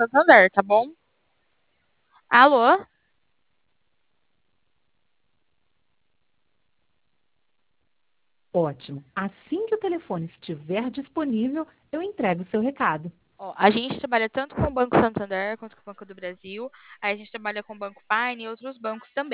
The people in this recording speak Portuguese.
Santander, tá bom? Alô? Ótimo. Assim que o telefone estiver disponível, eu entrego o seu recado. Ó, a gente trabalha tanto com o Banco Santander quanto com o Banco do Brasil. Aí a gente trabalha com o Banco Paine e outros bancos também.